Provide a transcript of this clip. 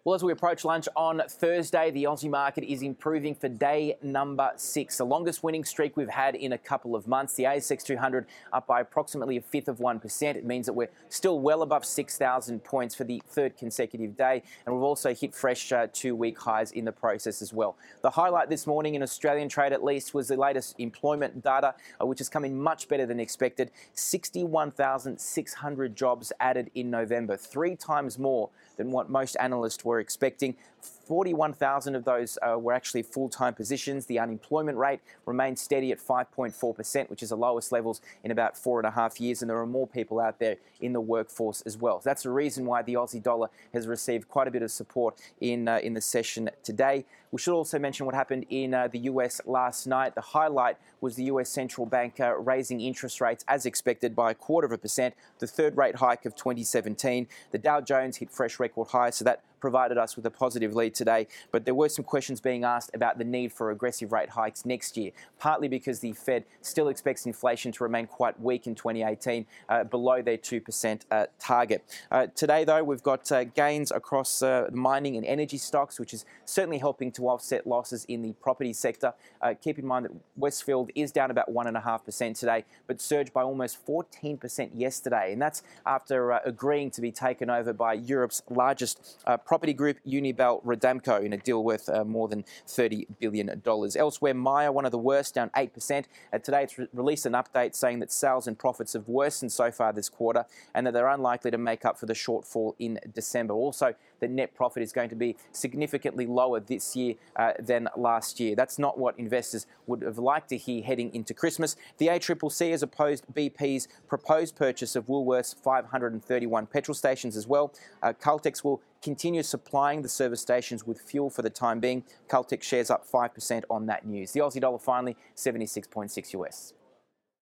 Well, as we approach lunch on Thursday, the Aussie market is improving for day number 6, the longest winning streak we've had in a couple of months. The ASX 200 up by approximately 1/5%. It means that we're still well above 6,000 points for the third consecutive day, and we've also hit fresh 2-week highs in the process as well. The highlight this morning in Australian trade, at least, was the latest employment data, which has come in much better than expected. 61,600 jobs added in November, 3 times more than what most analysts were expecting. 41,000 of those were actually full-time positions. The unemployment rate remains steady at 5.4%, which is the lowest levels in about 4.5 years, and there are more people out there in the workforce as well. So that's the reason why the Aussie dollar has received quite a bit of support in the session today. We should also mention what happened in the US last night. The highlight was the US central bank raising interest rates as expected by 0.25%, the third rate hike of 2017. The Dow Jones hit fresh record highs, so that provided us with a positive lead today. But there were some questions being asked about the need for aggressive rate hikes next year, partly because the Fed still expects inflation to remain quite weak in 2018, below their 2% target. Today, though, we've got gains across mining and energy stocks, which is certainly helping to offset losses in the property sector. Keep in mind that Westfield is down about 1.5% today, but surged by almost 14% yesterday. And that's after agreeing to be taken over by Europe's largest property group, Unibail-Rodamco, in a deal worth more than $30 billion. Elsewhere, Myer, one of the worst, down 8%. Today, it's released an update saying that sales and profits have worsened so far this quarter and that they're unlikely to make up for the shortfall in December. Also, the net profit is going to be significantly lower this year than last year. That's not what investors would have liked to hear heading into Christmas. The ACCC has opposed BP's proposed purchase of Woolworths' 531 petrol stations as well. Caltex will continue supplying the service stations with fuel for the time being. Caltex shares up 5% on that news. The Aussie dollar finally 76.6 US.